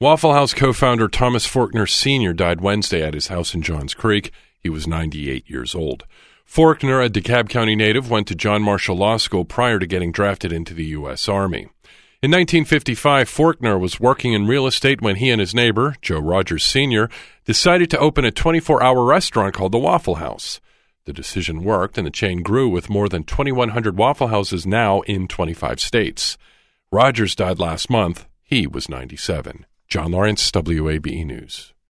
Waffle House co-founder Thomas Forkner Sr. died Wednesday at his house in Johns Creek. He was 98 years old. Forkner, a DeKalb County native, went to John Marshall Law School prior to getting drafted into the U.S. Army. In 1955, Forkner was working in real estate when he and his neighbor, Joe Rogers Sr., decided to open a 24-hour restaurant called the Waffle House. The decision worked, and the chain grew with more than 2,100 Waffle Houses now in 25 states. Rogers died last month. He was 97. John Lawrence, WABE News.